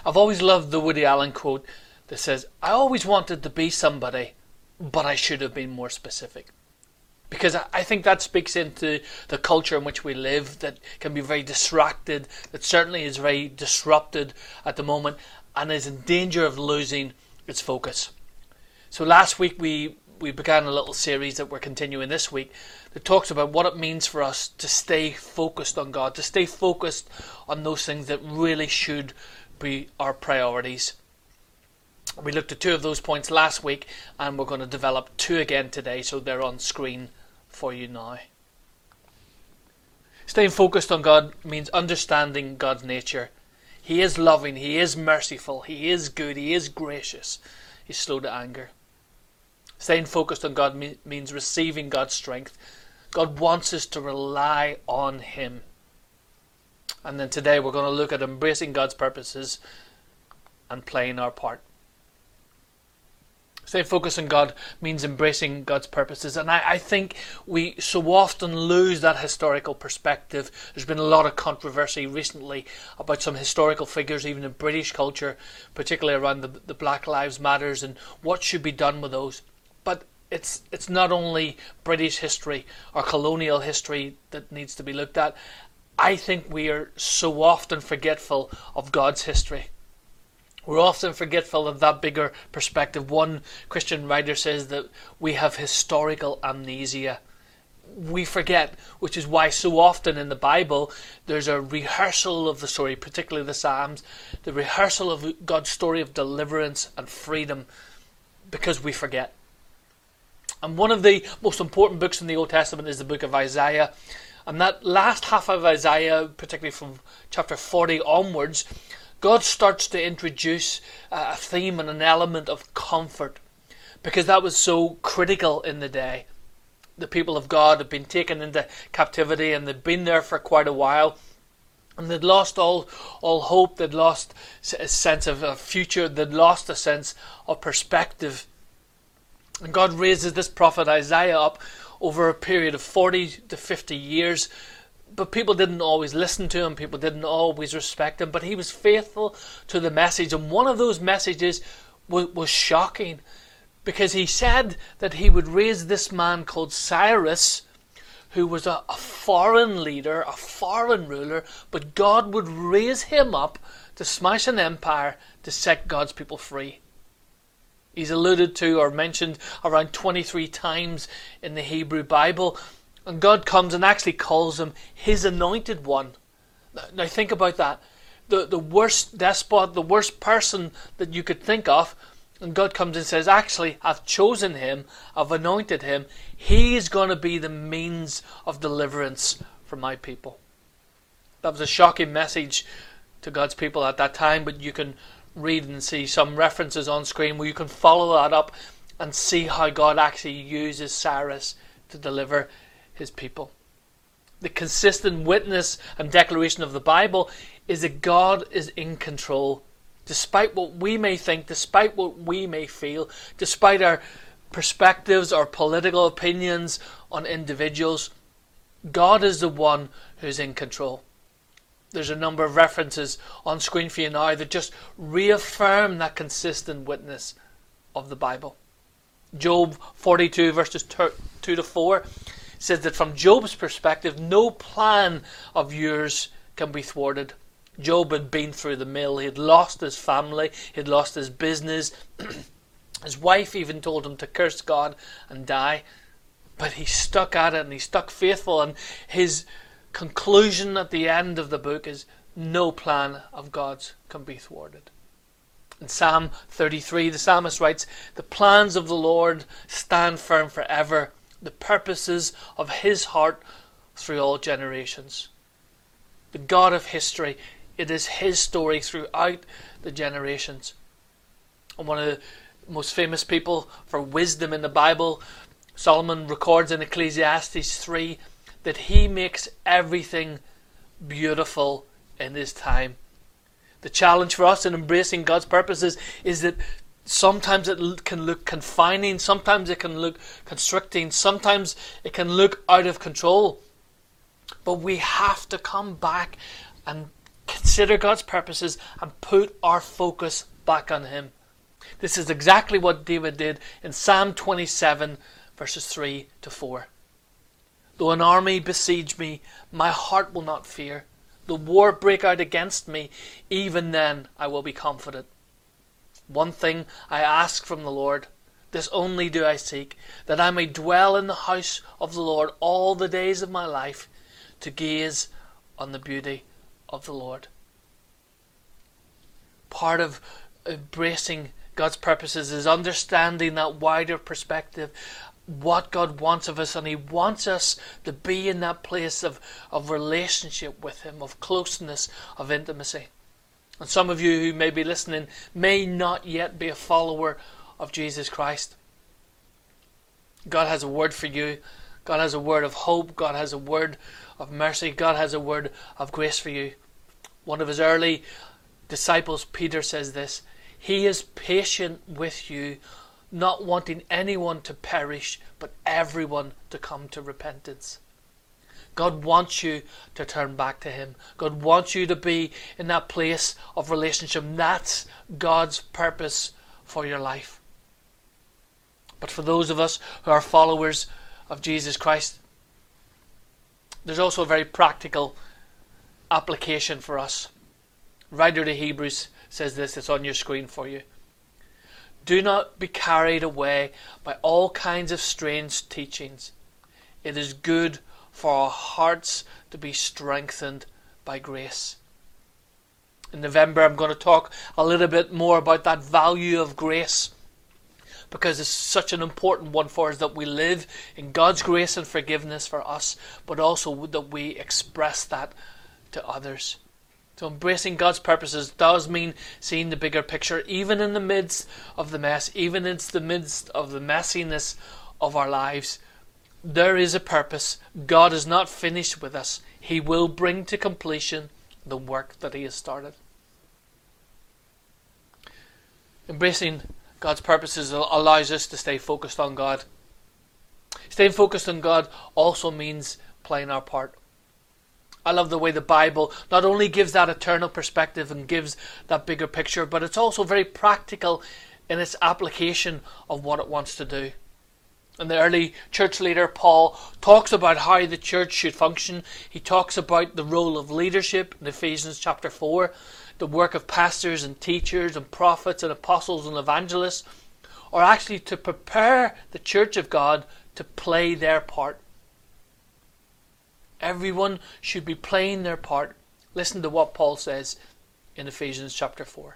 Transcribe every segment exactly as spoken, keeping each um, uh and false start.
I've always loved the Woody Allen quote that says, I always wanted to be somebody, but I should have been more specific. Because I think that speaks into the culture in which we live, that can be very distracted, that certainly is very disrupted at the moment, and is in danger of losing its focus. So last week we, we began a little series that we're continuing this week that talks about what it means for us to stay focused on God, to stay focused on those things that really should be our priorities. We looked at two of those points last week, and we're going to develop two again today, so they're on screen for you now. Staying focused on God means understanding God's nature. He is loving, He is merciful, He is good, He is gracious, He's slow to anger. Staying focused on God me- means receiving God's strength. God wants us to rely on Him. And then today we're going to look at embracing God's purposes and playing our part. Staying focused on God means embracing God's purposes. And I, I think we so often lose that historical perspective. There's been a lot of controversy recently about some historical figures, even in British culture, particularly around the, the Black Lives Matters and what should be done with those. But it's it's not only British history or colonial history that needs to be looked at. I think we are so often forgetful of God's history. We're often forgetful of that bigger perspective. One Christian writer says that we have historical amnesia. We forget, which is why so often in the Bible there's a rehearsal of the story, particularly the Psalms, the rehearsal of God's story of deliverance and freedom, because we forget. And one of the most important books in the Old Testament is the book of Isaiah. And that last half of Isaiah, particularly from chapter forty onwards, God starts to introduce a theme and an element of comfort, because that was so critical in the day. The people of God had been taken into captivity, and they'd been there for quite a while, and they'd lost all, all hope, they'd lost a sense of a future, they'd lost a sense of perspective. And God raises this prophet Isaiah up over a period of forty to fifty years. But people didn't always listen to him. People didn't always respect him. But he was faithful to the message. And one of those messages was, was shocking. Because he said that he would raise this man called Cyrus, who was a, a foreign leader, a foreign ruler. But God would raise him up to smash an empire to set God's people free. He's alluded to or mentioned around twenty-three times in the Hebrew Bible. And God comes and actually calls him His anointed one. Now think about that. The, the worst despot, the worst person that you could think of. And God comes and says, actually, I've chosen him. I've anointed him. He's going to be the means of deliverance for my people. That was a shocking message to God's people at that time. But you can read and see some references on screen where you can follow that up and see how God actually uses Cyrus to deliver His people. The consistent witness and declaration of the Bible is that God is in control. Despite what we may think, despite what we may feel, despite our perspectives or political opinions on individuals, God is the one who's in control. There's a number of references on screen for you now that just reaffirm that consistent witness of the Bible. Job forty-two verses two to four says that from Job's perspective, no plan of yours can be thwarted. Job had been through the mill. He had lost his family. He had lost his business. His wife even told him to curse God and die. But he stuck at it and he stuck faithful. And his conclusion at the end of the book is no plan of God's can be thwarted. In Psalm thirty-three, the psalmist writes, the plans of the Lord stand firm forever, the purposes of His heart through all generations. The God of history, it is His story throughout the generations. And one of the most famous people for wisdom in the Bible, Solomon records in Ecclesiastes three that he makes everything beautiful in his time. The challenge for us in embracing God's purposes is that sometimes it can look confining, sometimes it can look constricting, sometimes it can look out of control. But we have to come back and consider God's purposes, and put our focus back on Him. This is exactly what David did in Psalm twenty-seven, verses three to four. Though an army besiege me, my heart will not fear. The war break out against me, even then I will be confident. One thing I ask from the Lord, this only do I seek, that I may dwell in the house of the Lord all the days of my life, to gaze on the beauty of the Lord. Part of embracing God's purposes is understanding that wider perspective, what God wants of us, and He wants us to be in that place of, of relationship with Him, of closeness, of intimacy. And some of you who may be listening may not yet be a follower of Jesus Christ. God has a word for you. God has a word of hope. God has a word of mercy. God has a word of grace for you. One of His early disciples, Peter, says this: He is patient with you, not wanting anyone to perish, but everyone to come to repentance. God wants you to turn back to Him. God wants you to be in that place of relationship. That's God's purpose for your life. But for those of us who are followers of Jesus Christ, there's also a very practical application for us. Writer to Hebrews says this, it's on your screen for you. Do not be carried away by all kinds of strange teachings. It is good for our hearts to be strengthened by grace. In November, I'm going to talk a little bit more about that value of grace, because it's such an important one for us, that we live in God's grace and forgiveness for us, but also that we express that to others. So embracing God's purposes does mean seeing the bigger picture, even in the midst of the mess, even in the midst of the messiness of our lives. There is a purpose. God is not finished with us. He will bring to completion the work that He has started. Embracing God's purposes allows us to stay focused on God. Staying focused on God also means playing our part. I love the way the Bible not only gives that eternal perspective and gives that bigger picture, but it's also very practical in its application of what it wants to do. And the early church leader, Paul, talks about how the church should function. He talks about the role of leadership in Ephesians chapter four, the work of pastors and teachers and prophets and apostles and evangelists, or actually to prepare the church of God to play their part. Everyone should be playing their part. Listen to what Paul says in Ephesians chapter four.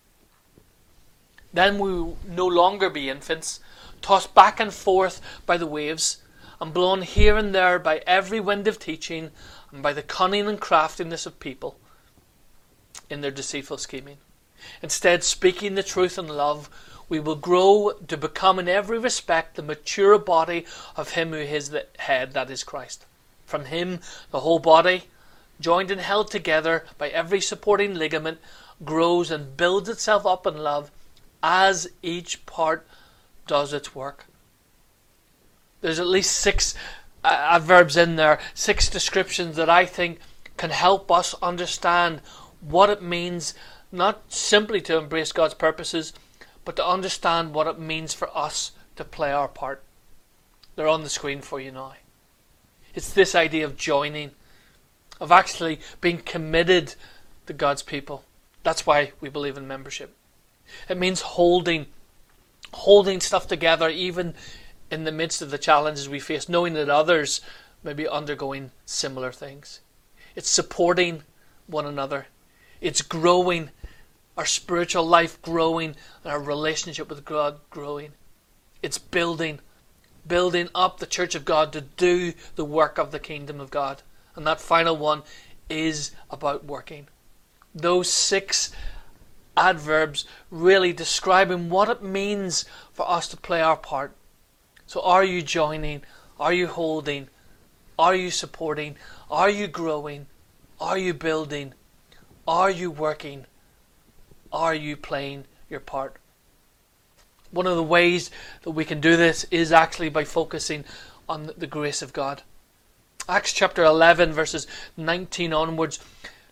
Then we will no longer be infants, tossed back and forth by the waves, and blown here and there by every wind of teaching, and by the cunning and craftiness of people in their deceitful scheming. Instead, speaking the truth in love, we will grow to become in every respect the mature body of Him who is the head, that is Christ. From Him, the whole body, joined and held together by every supporting ligament, grows and builds itself up in love as each part does its work. There's at least six uh, adverbs in there, six descriptions that I think can help us understand what it means, not simply to embrace God's purposes, but to understand what it means for us to play our part. They're on the screen for you now. It's this idea of joining, of actually being committed to God's people. That's why we believe in membership. It means holding, holding stuff together even in the midst of the challenges we face, knowing that others may be undergoing similar things. It's supporting one another. It's growing, our spiritual life growing, and our relationship with God growing. It's building, building up the church of God to do the work of the kingdom of God. And that final one is about working. Those six adverbs really describing what it means for us to play our part. So are you joining? Are you holding? Are you supporting? Are you growing? Are you building? Are you working? Are you playing your part? One of the ways that we can do this is actually by focusing on the grace of God. Acts chapter eleven verses nineteen onwards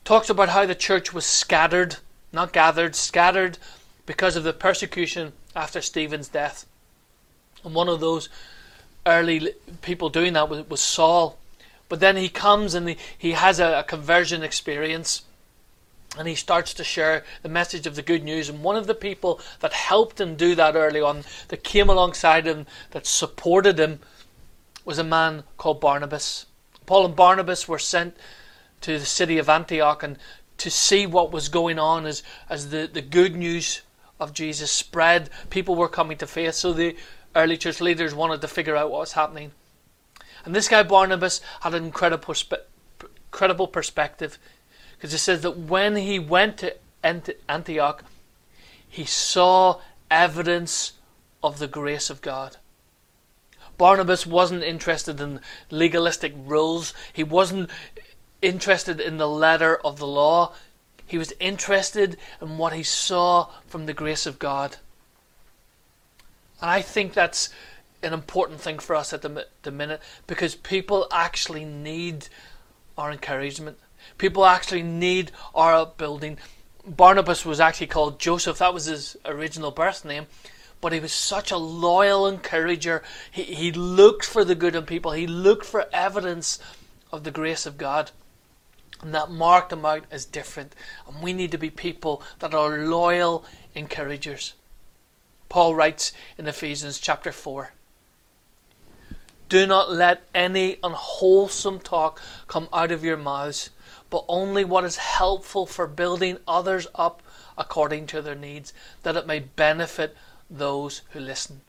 Talks about how the church was scattered, not gathered, scattered because of the persecution after Stephen's death. And one of those early people doing that was, was Saul. But then he comes and he, he has a, a conversion experience, and he starts to share the message of the good news. And one of the people that helped him do that early on, that came alongside him, that supported him, was a man called Barnabas. Paul and Barnabas were sent to the city of Antioch and to see what was going on as, as the, the good news of Jesus spread. People were coming to faith, so the early church leaders wanted to figure out what was happening. And this guy Barnabas had an incredible, perspe- incredible perspective, because it says that when he went to Antioch, he saw evidence of the grace of God. Barnabas wasn't interested in legalistic rules. He wasn't interested in the letter of the law. He was interested in what he saw from the grace of God. And I think that's an important thing for us at the, the minute, because people actually need our encouragement. People actually need our upbuilding. Barnabas was actually called Joseph. That was his original birth name. But he was such a loyal encourager. He, he looked for the good in people. He looked for evidence of the grace of God. And that marked him out as different. And we need to be people that are loyal encouragers. Paul writes in Ephesians chapter four, "Do not let any unwholesome talk come out of your mouths, but only what is helpful for building others up according to their needs, that it may benefit those who listen."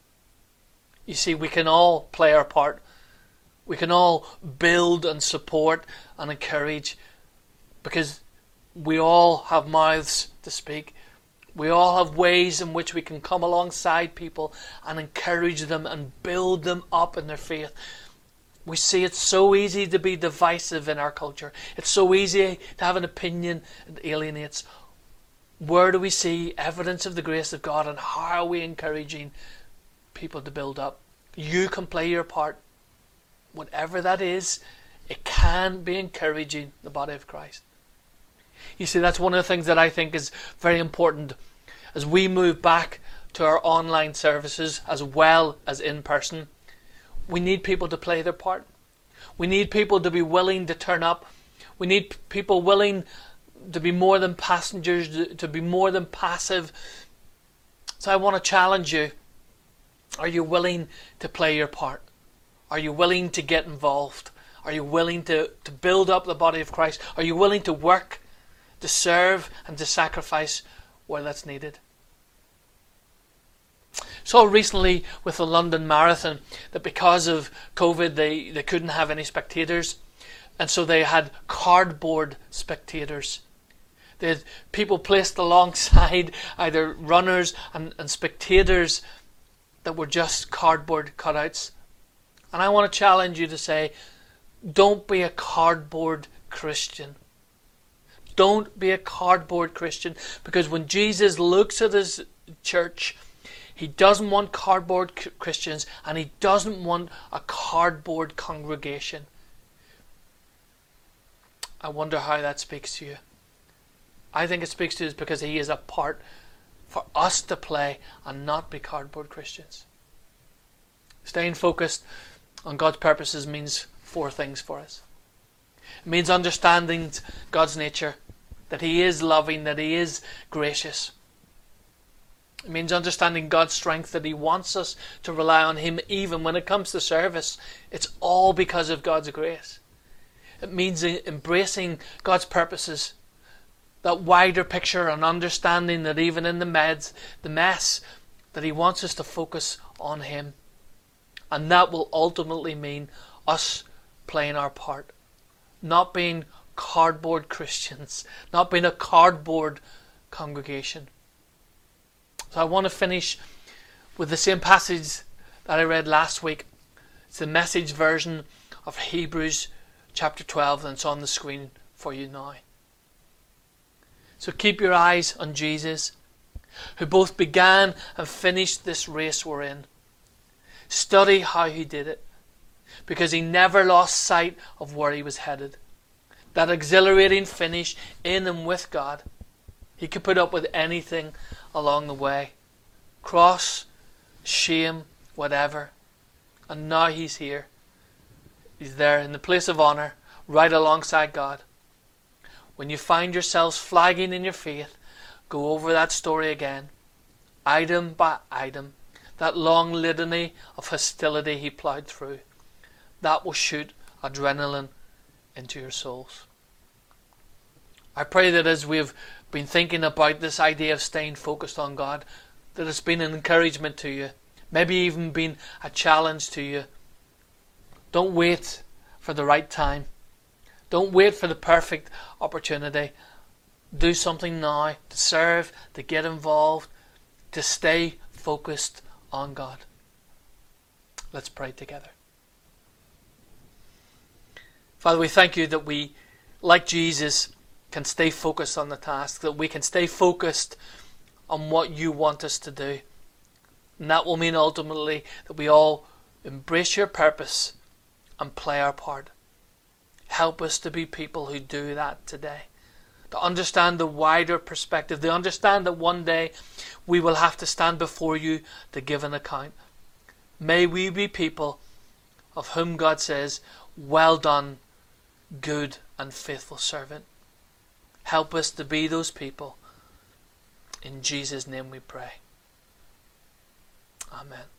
You see, we can all play our part. We can all build and support and encourage, because we all have mouths to speak. We all have ways in which we can come alongside people and encourage them and build them up in their faith. We see it's so easy to be divisive in our culture. It's so easy to have an opinion that alienates. Where do we see evidence of the grace of God, and how are we encouraging people to build up? You can play your part. Whatever that is, it can be encouraging the body of Christ. You see, that's one of the things that I think is very important as we move back to our online services as well as in person. We need people to play their part. We need people to be willing to turn up. We need people willing to be more than passengers, to be more than passive. So I want to challenge you. Are you willing to play your part? Are you willing to get involved? Are you willing to, to build up the body of Christ? Are you willing to work, to serve, and to sacrifice where that's needed? Saw recently with the London Marathon that because of COVID they, they couldn't have any spectators, and so they had cardboard spectators. They had people placed alongside either runners and, and spectators that were just cardboard cutouts. And I want to challenge you to say, don't be a cardboard Christian. Don't be a cardboard Christian, because when Jesus looks at his church, he doesn't want cardboard Christians, and he doesn't want a cardboard congregation. I wonder how that speaks to you. I think it speaks to us because he is a part for us to play and not be cardboard Christians. Staying focused on God's purposes means four things for us. It means understanding God's nature, that he is loving, that he is gracious. It means understanding God's strength, that he wants us to rely on him even when it comes to service. It's all because of God's grace. It means embracing God's purposes, that wider picture and understanding that even in the meds, the mess, that he wants us to focus on him. And that will ultimately mean us playing our part. Not being cardboard Christians. Not being a cardboard congregation. So I want to finish with the same passage that I read last week. It's the Message version of Hebrews chapter twelve, and it's on the screen for you now. So keep your eyes on Jesus, who both began and finished this race we're in. Study how he did it, because he never lost sight of where he was headed. that exhilarating finish in and with God. He could put up with anything along the way. Cross, shame, whatever. And now he's here. He's there in the place of honour, right alongside God. When you find yourselves flagging in your faith, go over that story again, item by item, that long litany of hostility he ploughed through. That will shoot adrenaline into your souls. I pray that as we've been thinking about this idea of staying focused on God, that it's been an encouragement to you, maybe even been a challenge to you. Don't wait for the right time. Don't wait for the perfect opportunity. Do something now to serve, to get involved, to stay focused on God. Let's pray together. Father, we thank you that we, like Jesus, can stay focused on the task, that we can stay focused on what you want us to do. And that will mean ultimately that we all embrace your purpose and play our part. Help us to be people who do that today. To understand the wider perspective. To understand that one day we will have to stand before you to give an account. May we be people of whom God says, well done, good and faithful servant. Help us to be those people. In Jesus' name we pray. Amen.